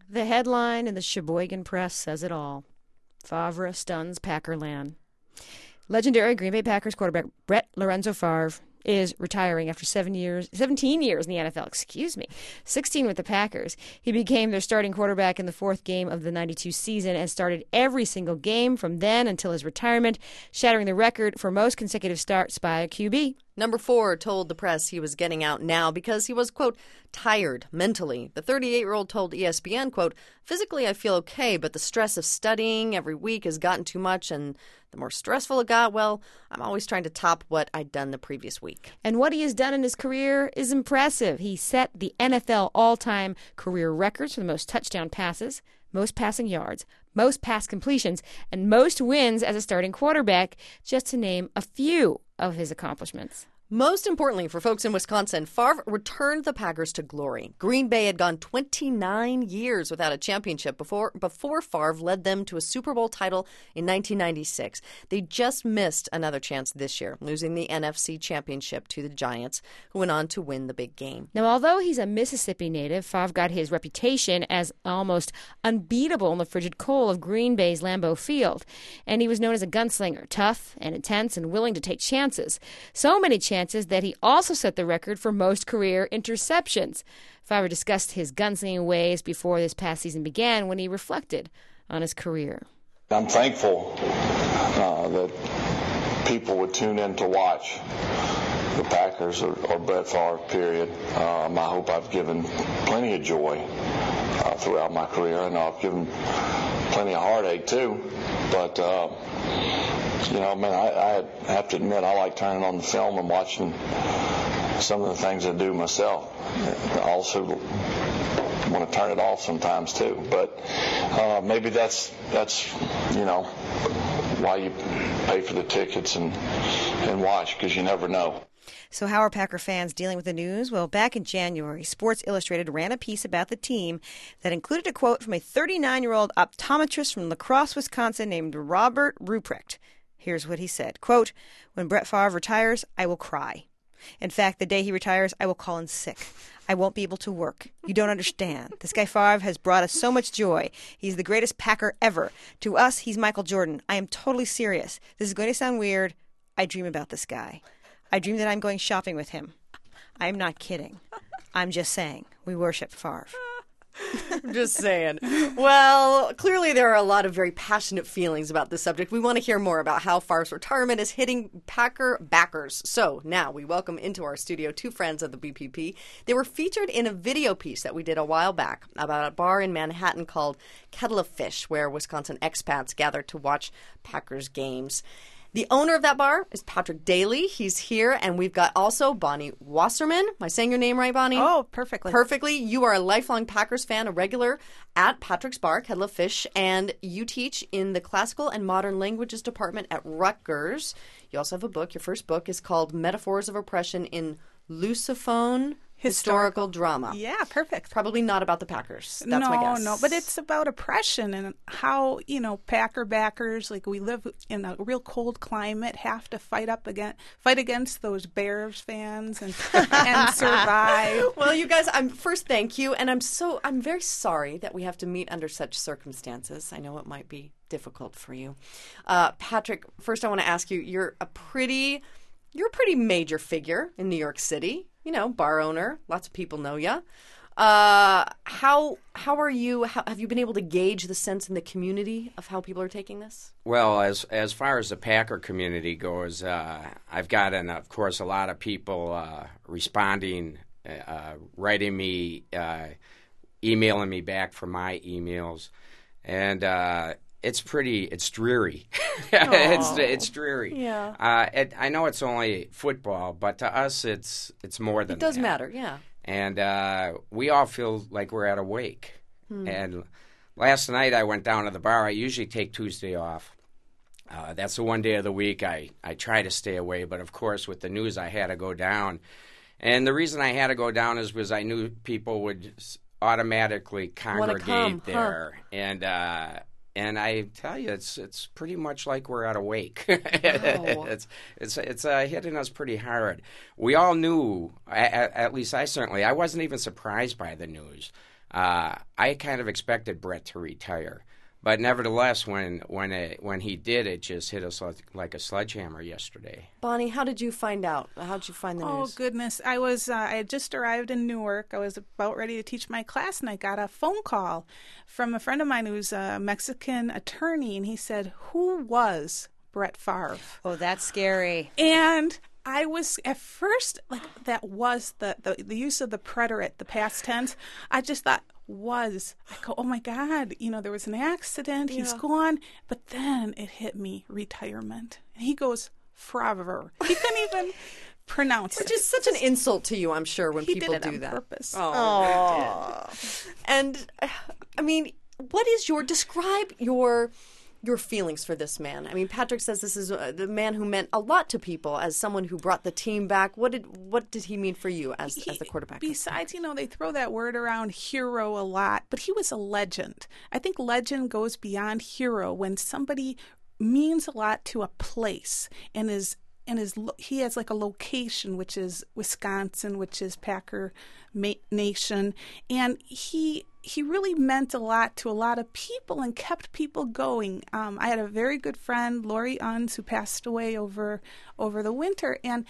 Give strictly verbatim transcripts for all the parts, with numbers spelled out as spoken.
The headline in the Sheboygan Press says it all. Favre stuns Packerland. Legendary Green Bay Packers quarterback Brett Lorenzo Favre is retiring after seven years, seventeen years in the N F L, excuse me, sixteen with the Packers. He became their starting quarterback in the fourth game of the ninety-two season and started every single game from then until his retirement, shattering the record for most consecutive starts by a Q B. Number four told the press he was getting out now because he was, quote, tired mentally. The thirty-eight-year-old told E S P N, quote, physically I feel okay, but the stress of studying every week has gotten too much, and the more stressful it got, well, I'm always trying to top what I'd done the previous week. And what he has done in his career is impressive. He set the N F L all-time career records for the most touchdown passes, most passing yards, most pass completions, and most wins as a starting quarterback, just to name a few of his accomplishments. Most importantly for folks in Wisconsin, Favre returned the Packers to glory. Green Bay had gone twenty-nine years without a championship before before Favre led them to a Super Bowl title in nineteen ninety-six. They just missed another chance this year, losing the N F C championship to the Giants, who went on to win the big game. Now, although he's a Mississippi native, Favre got his reputation as almost unbeatable in the frigid cold of Green Bay's Lambeau Field. And he was known as a gunslinger, tough and intense and willing to take chances. So many chances that he also set the record for most career interceptions. Favre discussed his gunslinging ways before this past season began when he reflected on his career. I'm thankful uh, that people would tune in to watch the Packers or, or Brett Favre, period. Um, I hope I've given plenty of joy uh, throughout my career. I know I've given plenty of heartache, too. But, uh, you know, man, I, I have to admit, I like turning on the film and watching some of the things I do myself. I also want to turn it off sometimes, too. But uh, maybe that's, that's, you know, why you pay for the tickets and, and watch, because you never know. So how are Packer fans dealing with the news? Well, back in January, Sports Illustrated ran a piece about the team that included a quote from a thirty-nine-year-old optometrist from La Crosse, Wisconsin named Robert Ruprecht. Here's what he said, quote, when Brett Favre retires, I will cry. In fact, the day he retires, I will call in sick. I won't be able to work. You don't understand. This guy Favre has brought us so much joy. He's the greatest Packer ever. To us, he's Michael Jordan. I am totally serious. This is going to sound weird. I dream about this guy. I dream that I'm going shopping with him. I'm not kidding. I'm just saying. We worship Favre. I'm just saying. Well, clearly there are a lot of very passionate feelings about this subject. We want to hear more about how Favre's retirement is hitting Packer backers. So now we welcome into our studio two friends of the B P P. They were featured in a video piece that we did a while back about a bar in Manhattan called Kettle of Fish, where Wisconsin expats gather to watch Packers games. The owner of that bar is Patrick Daly. He's here, and we've got also Bonnie Wasserman. Am I saying your name right, Bonnie? Oh, perfectly. Perfectly. You are a lifelong Packers fan, a regular at Patrick's Bar, Kettle of Fish, and you teach in the Classical and Modern Languages Department at Rutgers. You also have a book. Your first book is called Metaphors of Oppression in Lusophone Historical, Historical drama. Yeah, perfect. Probably not about the Packers. That's no, my guess. No, but it's about oppression and how, you know, Packer backers, like we live in a real cold climate, have to fight up against, fight against those Bears fans and and survive. Well, you guys, I'm first thank you, and I'm so I'm very sorry that we have to meet under such circumstances. I know it might be difficult for you. Uh, Patrick, first I want to ask you, you're a pretty you're a pretty major figure in New York City. You know, bar owner. Lots of people know you. Uh, how how are you? How, have you been able to gauge the sense in the community of how people are taking this? Well, as as far as the Packer community goes, uh, I've gotten, of course, a lot of people uh, responding, uh, writing me, uh, emailing me back for my emails, and uh, it's pretty. It's dreary. it's it's dreary. Yeah. Uh, it, I know it's only football, but to us, it's it's more than it does that. matter. Yeah. And uh, we all feel like we're at a wake. Hmm. And last night I went down to the bar. I usually take Tuesday off. Uh, that's the one day of the week I, I try to stay away. But, of course, with the news, I had to go down. And the reason I had to go down is because I knew people would automatically congregate come, there. Huh. And uh, and I tell you, it's it's pretty much like we're at a wake. Wow. it's it's it's uh, hitting us pretty hard. We all knew, at, at least I certainly, I wasn't even surprised by the news. Uh, I kind of expected Brett to retire. But nevertheless, when when it, when he did, it just hit us like, like a sledgehammer yesterday. Bonnie, how did you find out? How did you find the Oh, news? goodness. I was, uh, I had just arrived in Newark. I was about ready to teach my class, and I got a phone call from a friend of mine who's a Mexican attorney, and he said, who was Brett Favre? Oh, that's scary. And I was, at first, like, that was the, the, the use of the preterite, the past tense. I just thought, was. I go, oh, my God, you know, there was an accident. He's Yeah. gone. But then it hit me, retirement. And he goes, Favre. He couldn't even pronounce Which it. is such an insult to you, I'm sure, when He people did it do on that. purpose. Oh. And, uh, I mean, what is your, describe your your feelings for this man. I mean, Patrick says this is uh, the man who meant a lot to people as someone who brought the team back. What did what did he mean for you as, He- as the quarterback? Besides, you know, they throw that word around hero a lot, but he was a legend. I think legend goes beyond hero when somebody means a lot to a place and is and is lo- he has like a location, which is Wisconsin, which is Packer ma- Nation, and he he really meant a lot to a lot of people and kept people going. Um, I had a very good friend, Lori Unz, who passed away over over the winter, and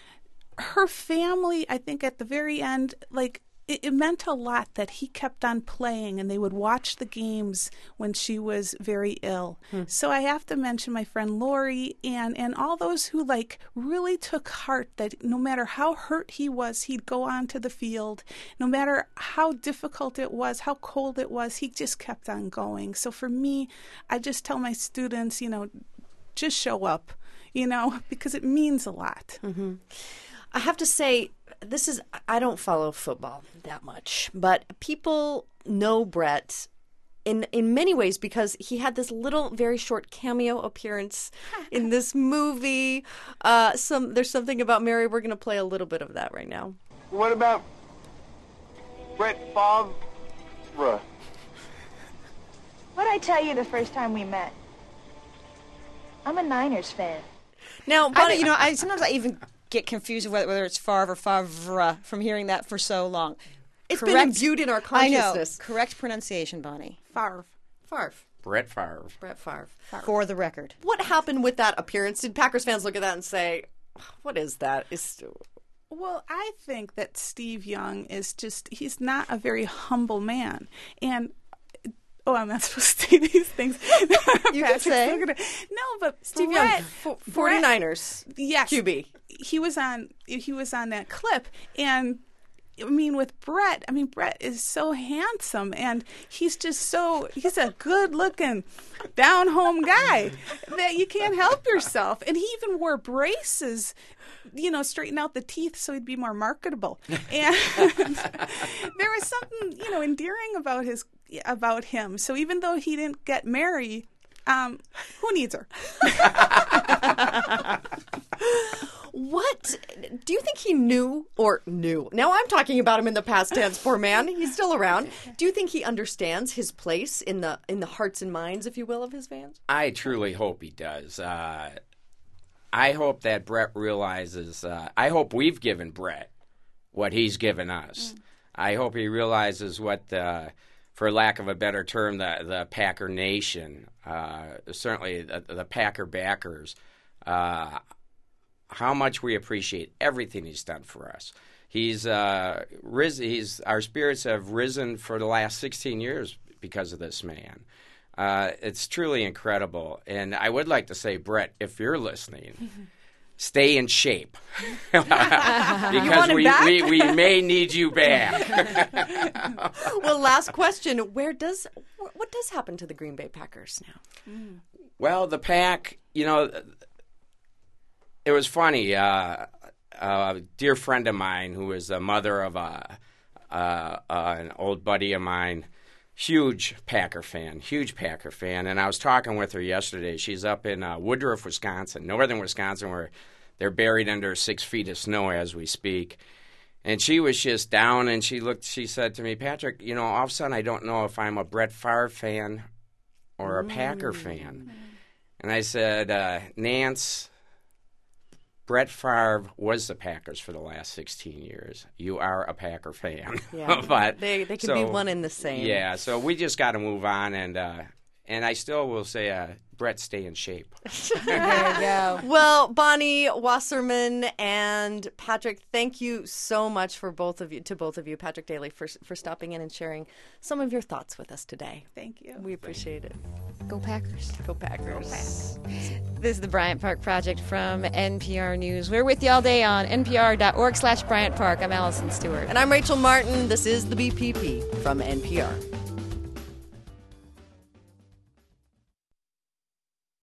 her family, I think at the very end, like it, it meant a lot that he kept on playing and they would watch the games when she was very ill. Hmm. So I have to mention my friend Lori and, and all those who like really took heart that no matter how hurt he was, he'd go onto the field. No matter how difficult it was, how cold it was, he just kept on going. So for me, I just tell my students, you know, just show up, you know, because it means a lot. Mm-hmm. I have to say, this is, I don't follow football that much, but people know Brett in in many ways because he had this little, very short cameo appearance in this movie. Uh, some There's something about Mary. We're going to play a little bit of that right now. What about Brett Favre? What'd I tell you the first time we met? I'm a Niners fan. Now, I, Bonnie, don't- you know, I sometimes I even get confused with whether, whether it's Favre or Favre from hearing that for so long. it's been imbued in our I know. consciousness. Correct pronunciation, Bonnie. Favre. Favre. Brett Favre. Brett Favre. For the record. What happened with that appearance? Did Packers fans look at that and say, what is that? Is Well, I think that Steve Young is just, he's not a very humble man. And, oh, I'm not supposed to say these things. You can say. No, but Steve Brett, Young, f- 49ers yes, Q B. He was on, he was on that clip. And, I mean, with Brett, I mean, Brett is so handsome and he's just so, he's a good looking, down home guy that you can't help yourself. And he even wore braces, you know, straighten out the teeth so he'd be more marketable. And there was something, you know, endearing about his, about him. So even though he didn't get Mary, um, who needs her? What do you think he knew or knew? Now I'm talking about him in the past tense. Poor man, he's still around. Do you think he understands his place in the in the hearts and minds, if you will, of his fans? I truly hope he does. Uh, I hope that Brett realizes. Uh, I hope we've given Brett what he's given us. Mm. I hope he realizes what the, for lack of a better term, the the Packer Nation, uh, certainly the, the Packer backers. Uh, how much we appreciate everything he's done for us. He's uh, risen. He's our spirits have risen for the last sixteen years because of this man. Uh, it's truly incredible. And I would like to say, Brett, if you're listening, stay in shape because him we, back? we we may need you back. Well, last question: Where does what does happen to the Green Bay Packers now? Mm. Well, the Pack, you know. It was funny. Uh, a dear friend of mine, who is the mother of a, uh, uh, an old buddy of mine, huge Packer fan, huge Packer fan. And I was talking with her yesterday. She's up in uh, Woodruff, Wisconsin, northern Wisconsin, where they're buried under six feet of snow as we speak. And she was just down, and she looked. She said to me, "Patrick, you know, all of a sudden I don't know if I'm a Brett Favre fan or a mm. Packer fan." And I said, uh, "Nance, Brett Favre was the Packers for the last sixteen years. You are a Packer fan. Yeah, but they they can so, be one and the same. Yeah, so we just got to move on, and uh, and I still will say, uh, Brett, stay in shape. There you go. Well, Bonnie Wasserman and Patrick, thank you so much for both of you, to both of you, Patrick Daly, for for stopping in and sharing some of your thoughts with us today. Thank you. We appreciate it. Go Packers. Go Packers. This is the Bryant Park Project from N P R News. We're with you all day on npr.org slash Bryant Park. I'm Allison Stewart. And I'm Rachel Martin. This is the B P P from N P R.